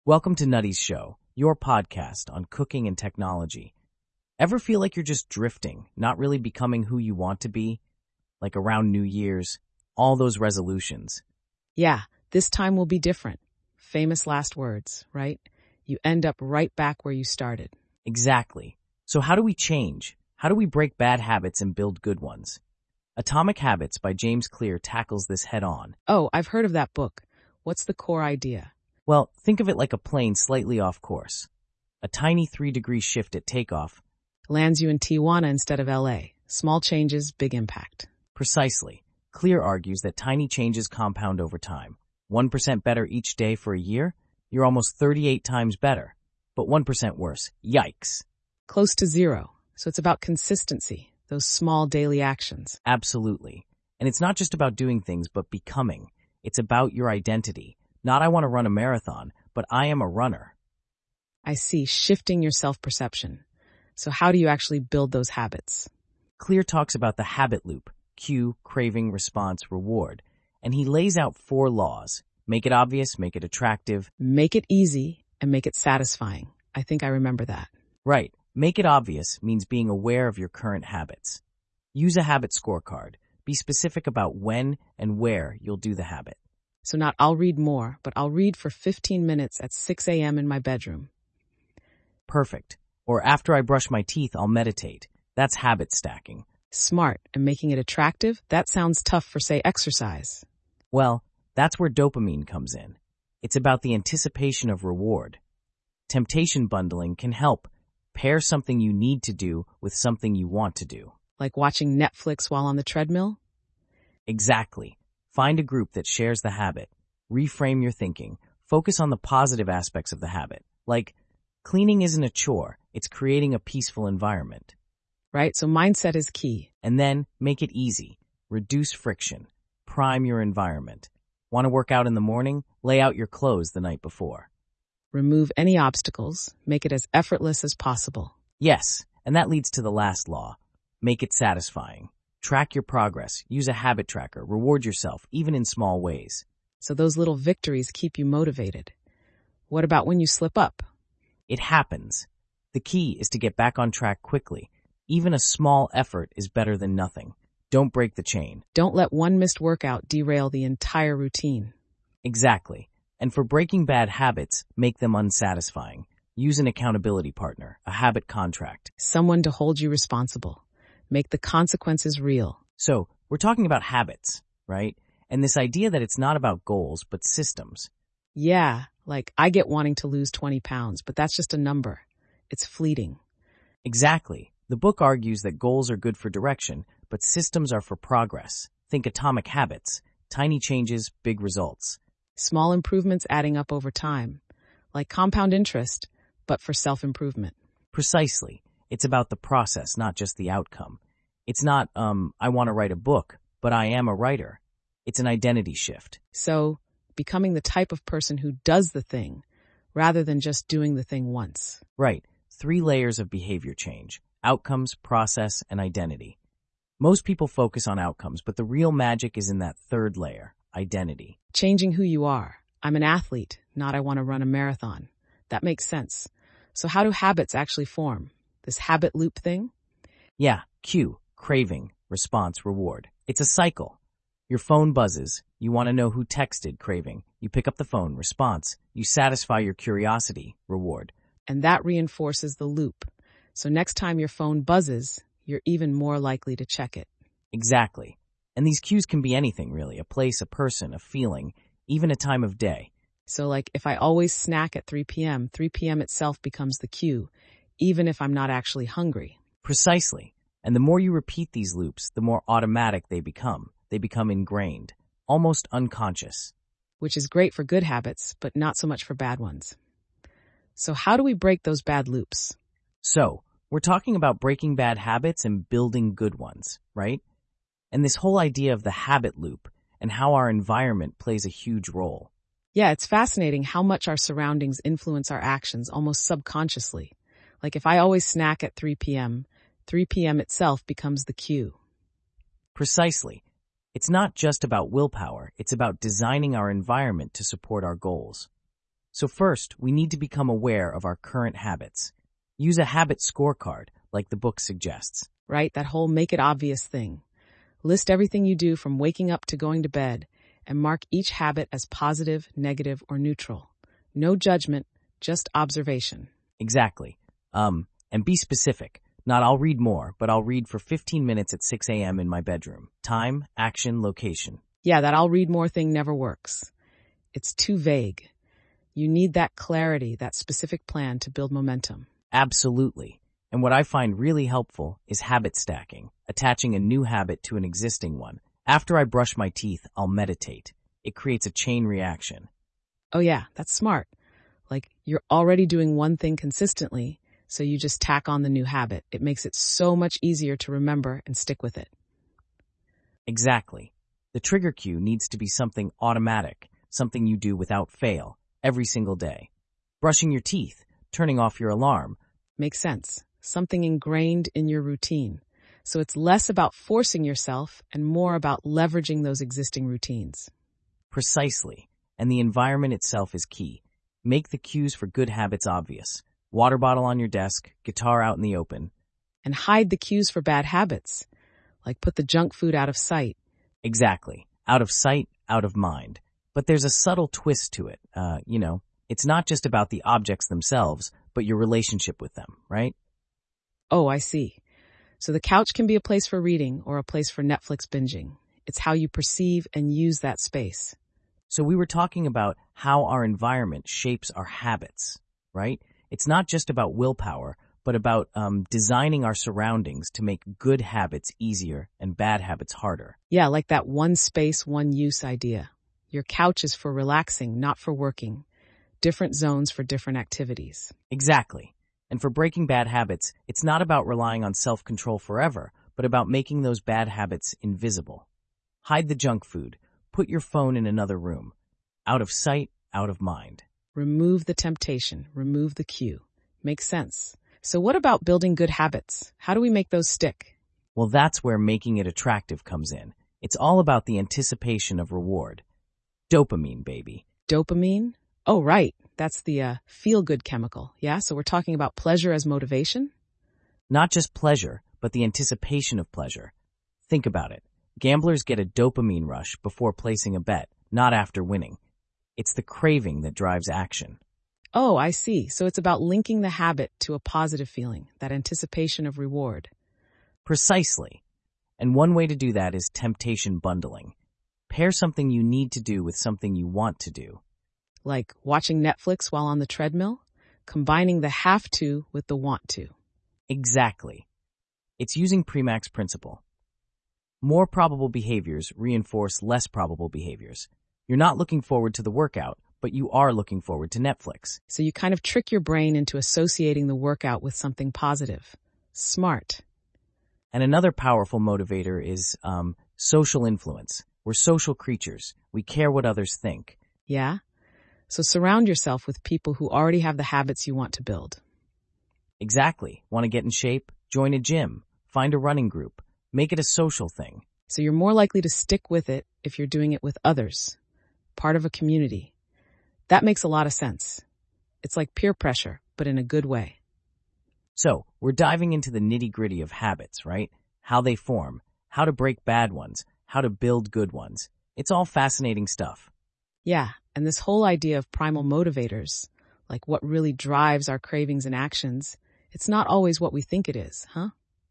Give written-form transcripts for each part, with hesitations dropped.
Welcome to Nutty's Show, your podcast on cooking and technology. Ever feel like you're just drifting, not really becoming who you want to be? Like around New Year's, all those resolutions. Yeah, this time will be different. Famous last words, right? You end up right back where you started. Exactly. So how do we change? How do we break bad habits and build good ones? Atomic Habits by James Clear tackles this head on. Oh, I've heard of that book. What's the core idea? Well, think of it like a plane slightly off course. A tiny 3-degree shift at takeoff. Lands you in Tijuana instead of LA. Small changes, big impact. Precisely. Clear argues that tiny changes compound over time. 1% better each day for a year, you're almost 38 times better. But 1% worse. Yikes. Close to zero. So it's about consistency, those small daily actions. Absolutely. And it's not just about doing things, but becoming. It's about your identity. Not I want to run a marathon, but I am a runner. I see, shifting your self-perception. So how do you actually build those habits? Clear talks about the habit loop, cue, craving, response, reward. And he lays out 4 laws. Make it obvious, make it attractive. Make it easy and make it satisfying. I think I remember that. Right. Make it obvious means being aware of your current habits. Use a habit scorecard. Be specific about when and where you'll do the habit. So not I'll read more, but I'll read for 15 minutes at 6 a.m. in my bedroom. Perfect. Or after I brush my teeth, I'll meditate. That's habit stacking. Smart. And making it attractive? That sounds tough for, say, exercise. Well, that's where dopamine comes in. It's about the anticipation of reward. Temptation bundling can help. Pair something you need to do with something you want to do. Like watching Netflix while on the treadmill? Exactly. Find a group that shares the habit. Reframe your thinking. Focus on the positive aspects of the habit. Like, cleaning isn't a chore, it's creating a peaceful environment. Right, so mindset is key. And then, make it easy. Reduce friction. Prime your environment. Want to work out in the morning? Lay out your clothes the night before. Remove any obstacles. Make it as effortless as possible. Yes, and that leads to the last law. Make it satisfying. Track your progress. Use a habit tracker. Reward yourself, even in small ways. So those little victories keep you motivated. What about when you slip up? It happens. The key is to get back on track quickly. Even a small effort is better than nothing. Don't break the chain. Don't let one missed workout derail the entire routine. Exactly. And for breaking bad habits, make them unsatisfying. Use an accountability partner, a habit contract. Someone to hold you responsible. Make the consequences real. So, we're talking about habits, right? And this idea that it's not about goals, but systems. Yeah, like I get wanting to lose 20 pounds, but that's just a number. It's fleeting. Exactly. The book argues that goals are good for direction, but systems are for progress. Think Atomic Habits. Tiny changes, big results. Small improvements adding up over time. Like compound interest, but for self-improvement. Precisely. It's about the process, not just the outcome. It's not, I want to write a book, but I am a writer. It's an identity shift. So, becoming the type of person who does the thing, rather than just doing the thing once. Right. 3 layers of behavior change. Outcomes, process, and identity. Most people focus on outcomes, but the real magic is in that 3rd layer, identity. Changing who you are. I'm an athlete, not I want to run a marathon. That makes sense. So how do habits actually form? This habit loop thing? Yeah, cue, craving, response, reward. It's a cycle. Your phone buzzes. You want to know who texted, craving. You pick up the phone, response. You satisfy your curiosity, reward. And that reinforces the loop. So next time your phone buzzes, you're even more likely to check it. Exactly. And these cues can be anything, really. A place, a person, a feeling, even a time of day. So like if I always snack at 3 p.m., 3 p.m. itself becomes the cue, even if I'm not actually hungry. Precisely. And the more you repeat these loops, the more automatic they become. They become ingrained, almost unconscious. Which is great for good habits, but not so much for bad ones. So how do we break those bad loops? So, we're talking about breaking bad habits and building good ones, right? And this whole idea of the habit loop and how our environment plays a huge role. Yeah, it's fascinating how much our surroundings influence our actions almost subconsciously. Like if I always snack at 3 p.m., 3 p.m. itself becomes the cue. Precisely. It's not just about willpower, it's about designing our environment to support our goals. So first, we need to become aware of our current habits. Use a habit scorecard, like the book suggests. Right? That whole make it obvious thing. List everything you do from waking up to going to bed and mark each habit as positive, negative, or neutral. No judgment, just observation. Exactly. And be specific. Not I'll read more, but I'll read for 15 minutes at 6 a.m. in my bedroom. Time, action, location. Yeah, that I'll read more thing never works. It's too vague. You need that clarity, that specific plan to build momentum. Absolutely. And what I find really helpful is habit stacking, attaching a new habit to an existing one. After I brush my teeth, I'll meditate. It creates a chain reaction. Oh yeah, that's smart. Like you're already doing one thing consistently, so you just tack on the new habit. It makes it so much easier to remember and stick with it. Exactly. The trigger cue needs to be something automatic, something you do without fail, every single day. Brushing your teeth, turning off your alarm. Makes sense. Something ingrained in your routine. So it's less about forcing yourself and more about leveraging those existing routines. Precisely. And the environment itself is key. Make the cues for good habits obvious. Water bottle on your desk, guitar out in the open. And hide the cues for bad habits. Like put the junk food out of sight. Exactly. Out of sight, out of mind. But there's a subtle twist to it. It's not just about the objects themselves, but your relationship with them, right? Oh, I see. So the couch can be a place for reading or a place for Netflix binging. It's how you perceive and use that space. So we were talking about how our environment shapes our habits, right? It's not just about willpower, but about designing our surroundings to make good habits easier and bad habits harder. Yeah, like that one space, one use idea. Your couch is for relaxing, not for working. Different zones for different activities. Exactly. And for breaking bad habits, it's not about relying on self-control forever, but about making those bad habits invisible. Hide the junk food. Put your phone in another room. Out of sight, out of mind. Remove the temptation. Remove the cue. Makes sense. So what about building good habits? How do we make those stick? Well, that's where making it attractive comes in. It's all about the anticipation of reward. Dopamine, baby. Dopamine? Oh, right. That's the feel-good chemical. Yeah, so we're talking about pleasure as motivation? Not just pleasure, but the anticipation of pleasure. Think about it. Gamblers get a dopamine rush before placing a bet, not after winning. It's the craving that drives action. Oh, I see. So it's about linking the habit to a positive feeling, that anticipation of reward. Precisely. And one way to do that is temptation bundling. Pair something you need to do with something you want to do. Like watching Netflix while on the treadmill, combining the have to with the want to. Exactly. It's using Premack's principle. More probable behaviors reinforce less probable behaviors. You're not looking forward to the workout, but you are looking forward to Netflix. So you kind of trick your brain into associating the workout with something positive. Smart. And another powerful motivator is social influence. We're social creatures. We care what others think. Yeah? So surround yourself with people who already have the habits you want to build. Exactly. Want to get in shape? Join a gym. Find a running group. Make it a social thing. So you're more likely to stick with it if you're doing it with others. Part of a community. That makes a lot of sense. It's like peer pressure, but in a good way. So, we're diving into the nitty-gritty of habits, right? How they form, how to break bad ones, how to build good ones. It's all fascinating stuff. Yeah, and this whole idea of primal motivators, like what really drives our cravings and actions, it's not always what we think it is, huh?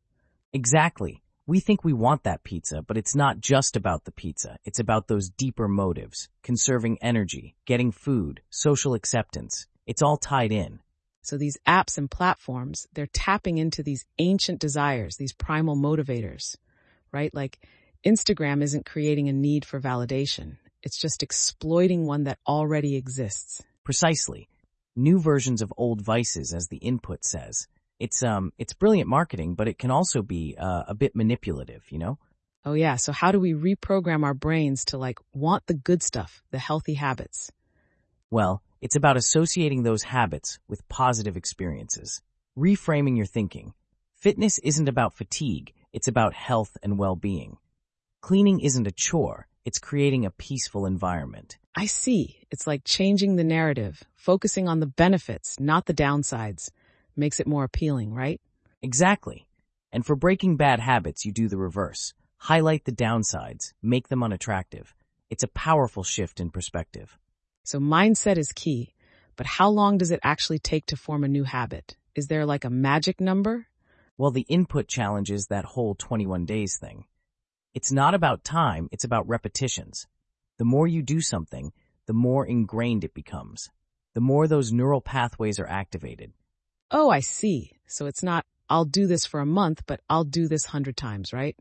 Exactly. We think we want that pizza, but it's not just about the pizza. It's about those deeper motives, conserving energy, getting food, social acceptance. It's all tied in. So these apps and platforms, they're tapping into these ancient desires, these primal motivators, right? Like Instagram isn't creating a need for validation. It's just exploiting one that already exists. Precisely. New versions of old vices, as the input says. It's brilliant marketing, but it can also be a bit manipulative, you know? Oh yeah, so how do we reprogram our brains to want the good stuff, the healthy habits? Well, it's about associating those habits with positive experiences. Reframing your thinking. Fitness isn't about fatigue, it's about health and well-being. Cleaning isn't a chore, it's creating a peaceful environment. I see. It's like changing the narrative, focusing on the benefits, not the downsides, makes it more appealing, right? Exactly. And for breaking bad habits, you do the reverse. Highlight the downsides, make them unattractive. It's a powerful shift in perspective. So mindset is key, but how long does it actually take to form a new habit? Is there like a magic number? Well, the input challenge is that whole 21 days thing. It's not about time, it's about repetitions. The more you do something, the more ingrained it becomes. The more those neural pathways are activated. Oh, I see. So it's not, I'll do this for a month, but I'll do this 100 times, right?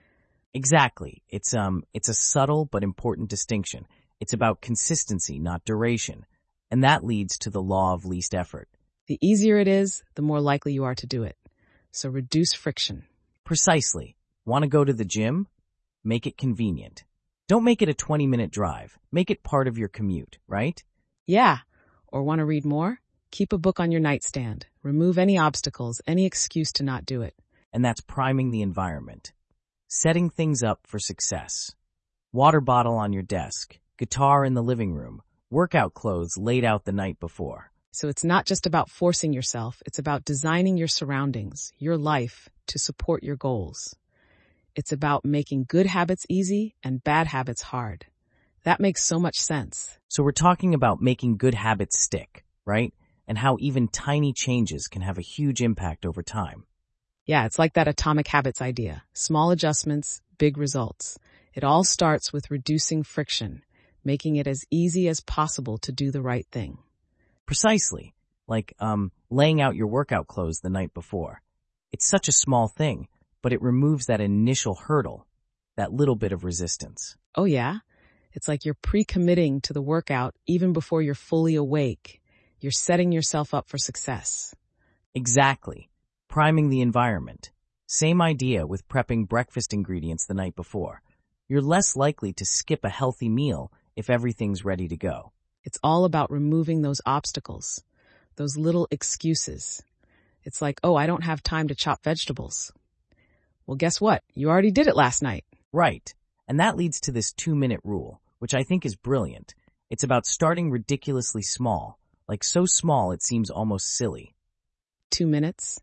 Exactly. It's a subtle but important distinction. It's about consistency, not duration. And that leads to the law of least effort. The easier it is, the more likely you are to do it. So reduce friction. Precisely. Want to go to the gym? Make it convenient. Don't make it a 20-minute drive. Make it part of your commute, right? Yeah. Or want to read more? Keep a book on your nightstand. Remove any obstacles, any excuse to not do it. And that's priming the environment. Setting things up for success. Water bottle on your desk, guitar in the living room, workout clothes laid out the night before. So it's not just about forcing yourself, it's about designing your surroundings, your life, to support your goals. It's about making good habits easy and bad habits hard. That makes so much sense. So we're talking about making good habits stick, right? And how even tiny changes can have a huge impact over time. Yeah, it's like that atomic habits idea. Small adjustments, big results. It all starts with reducing friction, making it as easy as possible to do the right thing. Precisely. Like, laying out your workout clothes the night before. It's such a small thing, but it removes that initial hurdle, that little bit of resistance. Oh yeah? It's like you're pre-committing to the workout even before you're fully awake. You're setting yourself up for success. Exactly. Priming the environment. Same idea with prepping breakfast ingredients the night before. You're less likely to skip a healthy meal if everything's ready to go. It's all about removing those obstacles, those little excuses. It's like, oh, I don't have time to chop vegetables. Well, guess what? You already did it last night. Right. And that leads to this 2-minute rule, which I think is brilliant. It's about starting ridiculously small, like so small it seems almost silly. 2 minutes.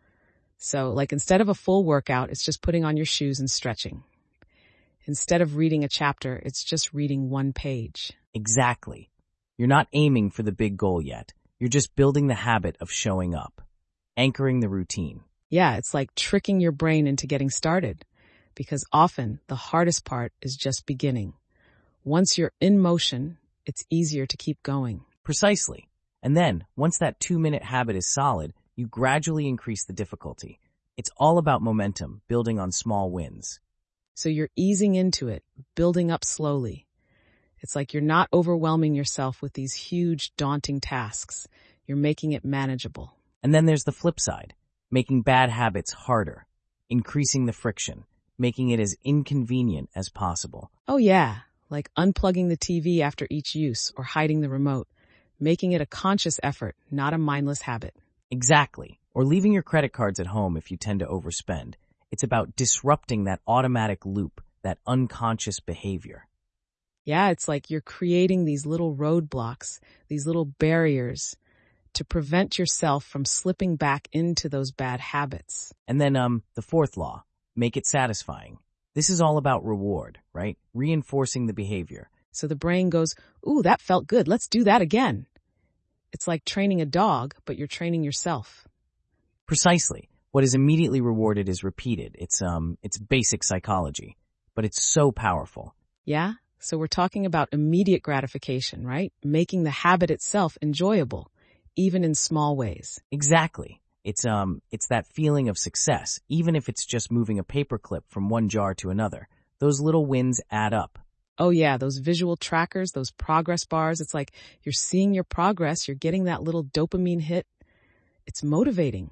So, like instead of a full workout, it's just putting on your shoes and stretching. Instead of reading a chapter, it's just reading one page. Exactly. You're not aiming for the big goal yet. You're just building the habit of showing up, anchoring the routine. Yeah, it's like tricking your brain into getting started, because often the hardest part is just beginning. Once you're in motion, it's easier to keep going. Precisely. And then, once that 2-minute habit is solid, you gradually increase the difficulty. It's all about momentum, building on small wins. So you're easing into it, building up slowly. It's like you're not overwhelming yourself with these huge, daunting tasks. You're making it manageable. And then there's the flip side, making bad habits harder, increasing the friction, making it as inconvenient as possible. Oh yeah, like unplugging the TV after each use or hiding the remote, making it a conscious effort, not a mindless habit. Exactly. Or leaving your credit cards at home if you tend to overspend. It's about disrupting that automatic loop, that unconscious behavior. Yeah, it's like you're creating these little roadblocks, these little barriers to prevent yourself from slipping back into those bad habits. And then, the fourth law, make it satisfying. This is all about reward, right? Reinforcing the behavior. So the brain goes, ooh, that felt good. Let's do that again. It's like training a dog, but you're training yourself. Precisely. What is immediately rewarded is repeated. It's basic psychology, but it's so powerful. Yeah? So we're talking about immediate gratification, right? Making the habit itself enjoyable, even in small ways. Exactly. It's that feeling of success, even if it's just moving a paperclip from one jar to another. Those little wins add up. Oh yeah, those visual trackers, those progress bars, it's like you're seeing your progress, you're getting that little dopamine hit. It's motivating.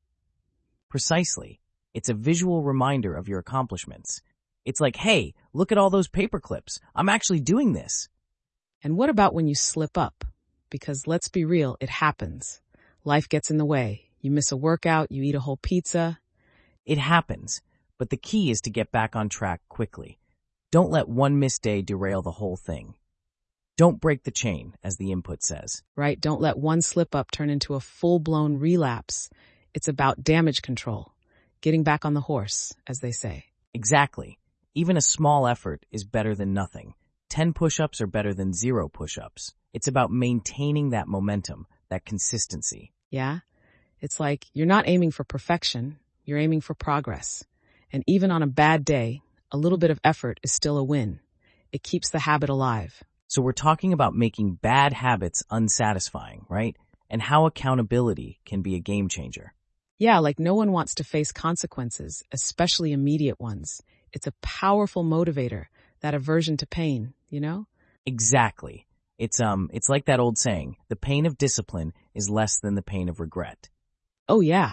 Precisely. It's a visual reminder of your accomplishments. It's like, hey, look at all those paper clips. I'm actually doing this. And what about when you slip up? Because let's be real, it happens. Life gets in the way. You miss a workout, you eat a whole pizza. It happens, but the key is to get back on track quickly. Don't let one missed day derail the whole thing. Don't break the chain, as the input says. Right? Don't let one slip up turn into a full-blown relapse. It's about damage control, getting back on the horse, as they say. Exactly. Even a small effort is better than nothing. 10 push-ups are better than 0 push-ups. It's about maintaining that momentum, that consistency. Yeah? It's like you're not aiming for perfection, you're aiming for progress. And even on a bad day, a little bit of effort is still a win. It keeps the habit alive. So we're talking about making bad habits unsatisfying, right? And how accountability can be a game changer. Yeah, like no one wants to face consequences, especially immediate ones. It's a powerful motivator, that aversion to pain, you know? Exactly. It's like that old saying, the pain of discipline is less than the pain of regret. Oh yeah.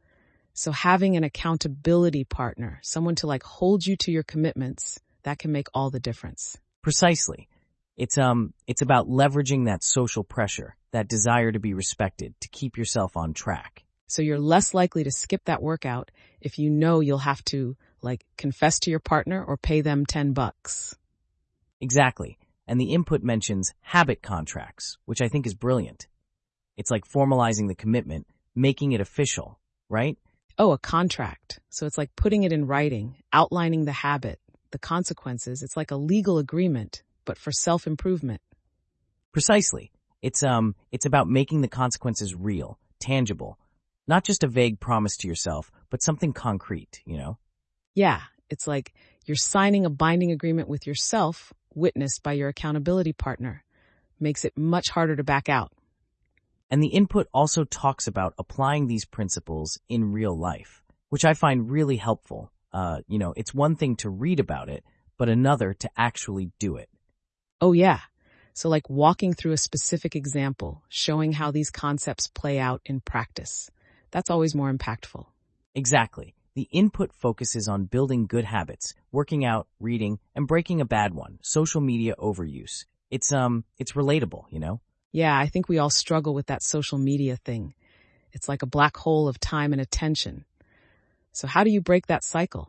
So having an accountability partner, someone to like hold you to your commitments, that can make all the difference. Precisely. It's about leveraging that social pressure, that desire to be respected, to keep yourself on track. So you're less likely to skip that workout if you know you'll have to like confess to your partner or pay them $10. Exactly. And the input mentions habit contracts, which I think is brilliant. It's like formalizing the commitment, making it official, right? Oh, a contract. So it's like putting it in writing, outlining the habit, the consequences. It's like a legal agreement, but for self-improvement. Precisely. It's about making the consequences real, tangible, not just a vague promise to yourself, but something concrete, you know? Yeah, it's like you're signing a binding agreement with yourself, witnessed by your accountability partner. Makes it much harder to back out. And the input also talks about applying these principles in real life, which I find really helpful. It's one thing to read about it, but another to actually do it. Oh yeah. So like walking through a specific example, showing how these concepts play out in practice. That's always more impactful. Exactly. The input focuses on building good habits, working out, reading, and breaking a bad one, social media overuse. It's relatable, you know? Yeah, I think we all struggle with that social media thing. It's like a black hole of time and attention. So how do you break that cycle?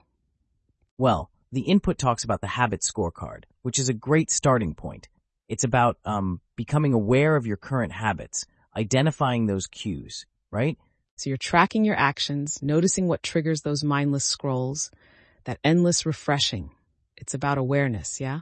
Well, the input talks about the habit scorecard, which is a great starting point. It's about becoming aware of your current habits, identifying those cues, right? So you're tracking your actions, noticing what triggers those mindless scrolls, that endless refreshing. It's about awareness, yeah?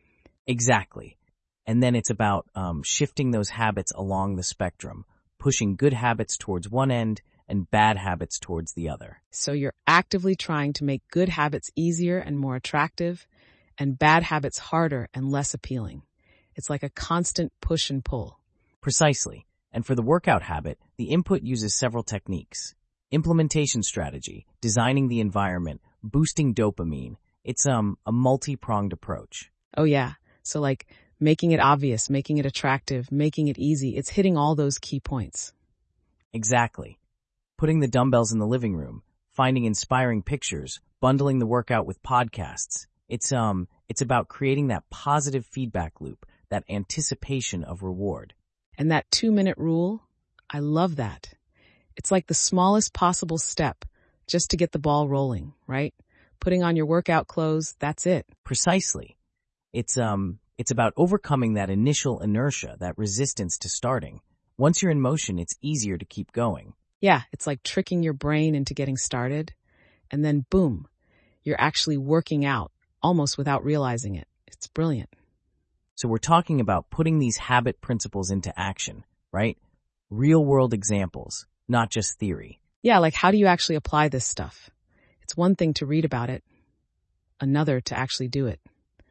Exactly. And then it's about shifting those habits along the spectrum, pushing good habits towards one end and bad habits towards the other. So you're actively trying to make good habits easier and more attractive, and bad habits harder and less appealing. It's like a constant push and pull. Precisely. And for the workout habit, the input uses several techniques. Implementation strategy, designing the environment, boosting dopamine. It's a multi-pronged approach. Oh yeah. So like making it obvious, making it attractive, making it easy. It's hitting all those key points. Exactly. Putting the dumbbells in the living room, finding inspiring pictures, bundling the workout with podcasts. It's about creating that positive feedback loop, that anticipation of reward. And that 2-minute rule, I love that. It's like the smallest possible step just to get the ball rolling, right? Putting on your workout clothes, that's it. Precisely. It's about overcoming that initial inertia, that resistance to starting. Once you're in motion, it's easier to keep going. Yeah, it's like tricking your brain into getting started. And then boom, you're actually working out almost without realizing it. It's brilliant. So we're talking about putting these habit principles into action, right? Real world examples, not just theory. Yeah, like how do you actually apply this stuff? It's one thing to read about it, another to actually do it.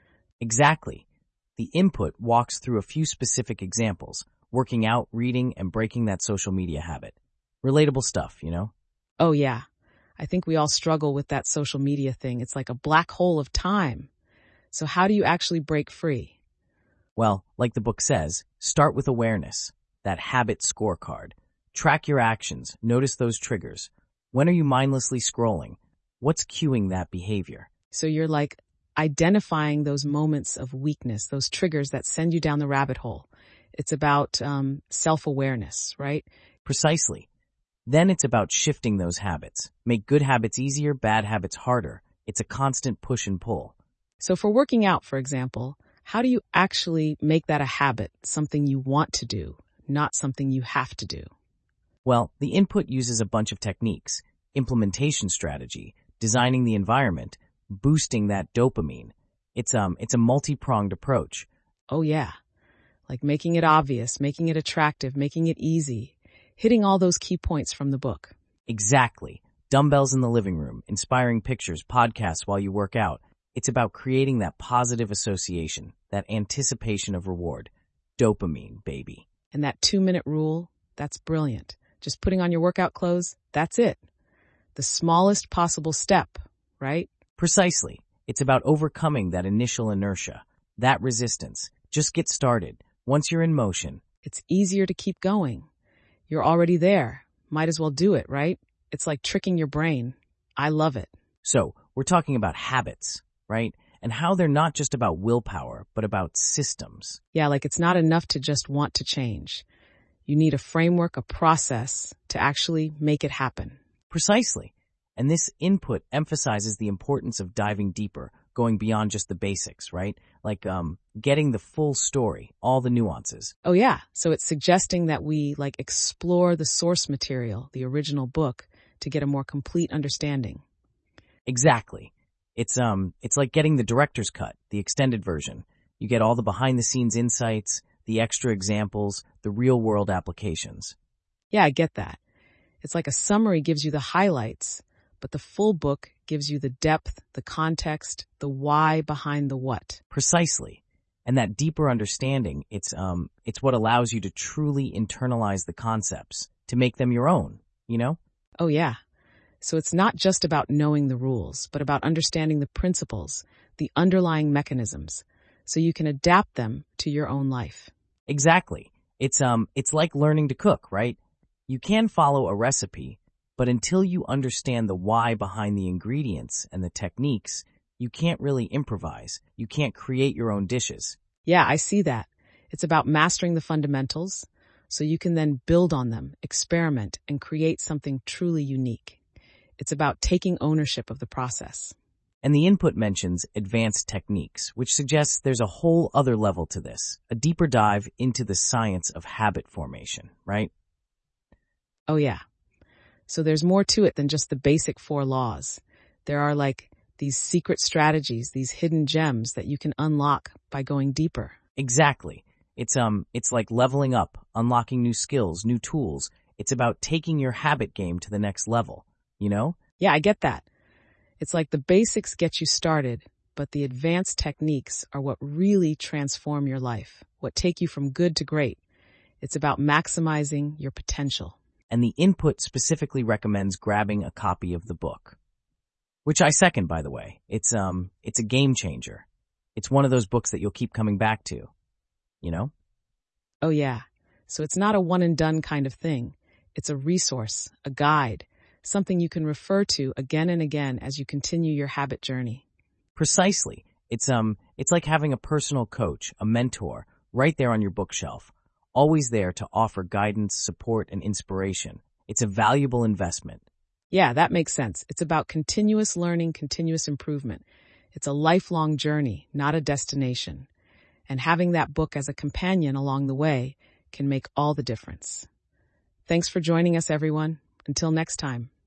Exactly. The input walks through a few specific examples, working out, reading, and breaking that social media habit. Relatable stuff, you know? Oh yeah, I think we all struggle with that social media thing. It's like a black hole of time. So how do you actually break free? Well, like the book says, start with awareness, that habit scorecard. Track your actions, notice those triggers. When are you mindlessly scrolling? What's cueing that behavior? So you're like identifying those moments of weakness, those triggers that send you down the rabbit hole. It's about self-awareness, right? Precisely. Then it's about shifting those habits. Make good habits easier, bad habits harder. It's a constant push and pull. So for working out, for example, How do you actually make that a habit, something you want to do, not something you have to do? Well, the input uses a bunch of techniques: implementation strategy, designing the environment, boosting that dopamine. It's a multi-pronged approach. Oh yeah, like making it obvious, making it attractive, making it easy, hitting all those key points from the book. Exactly. Dumbbells in the living room, inspiring pictures, podcasts while you work out. It's about creating that positive association, that anticipation of reward. Dopamine, baby. And that 2-minute rule, that's brilliant. Just putting on your workout clothes, that's it. The smallest possible step, right? Precisely. It's about overcoming that initial inertia, that resistance. Just get started. Once you're in motion. It's easier to keep going. You're already there. Might as well do it, right? It's like tricking your brain. I love it. So, we're talking about habits, right? And how they're not just about willpower, but about systems. Yeah, like it's not enough to just want to change. You need a framework, a process to actually make it happen. Precisely. And this input emphasizes the importance of diving deeper, going beyond just the basics, right? Like getting the full story, all the nuances. Oh yeah, so it's suggesting that we explore the source material, the original book, to get a more complete understanding. Exactly. It's like getting the director's cut, the extended version. You get all the behind-the-scenes insights, the extra examples, the real-world applications. Yeah, I get that. It's like a summary gives you the highlights, but the full book gives you the depth, the context, the why behind the what. Precisely. And that deeper understanding, it's what allows you to truly internalize the concepts, to make them your own, you know? Oh yeah. So it's not just about knowing the rules, but about understanding the principles, the underlying mechanisms, so you can adapt them to your own life. Exactly. It's like learning to cook, right? You can follow a recipe, but until you understand the why behind the ingredients and the techniques, you can't really improvise. You can't create your own dishes. Yeah, I see that. It's about mastering the fundamentals, so you can then build on them, experiment, and create something truly unique. It's about taking ownership of the process. And the input mentions advanced techniques, which suggests there's a whole other level to this, a deeper dive into the science of habit formation, right? Oh yeah. So there's more to it than just the basic 4 laws. There are these secret strategies, these hidden gems that you can unlock by going deeper. Exactly. It's like leveling up, unlocking new skills, new tools. It's about taking your habit game to the next level, you know? Yeah, I get that. It's like the basics get you started, but the advanced techniques are what really transform your life, what take you from good to great. It's about maximizing your potential. And the input specifically recommends grabbing a copy of the book, which I second, by the way. It's a game changer. It's one of those books that you'll keep coming back to, you know? Oh yeah. So it's not a one and done kind of thing. It's a resource, a guide, something you can refer to again and again as you continue your habit journey. Precisely. It's like having a personal coach, a mentor, right there on your bookshelf, always there to offer guidance, support, and inspiration. It's a valuable investment. Yeah, that makes sense. It's about continuous learning, continuous improvement. It's a lifelong journey, not a destination. And having that book as a companion along the way can make all the difference. Thanks for joining us, everyone. Until next time.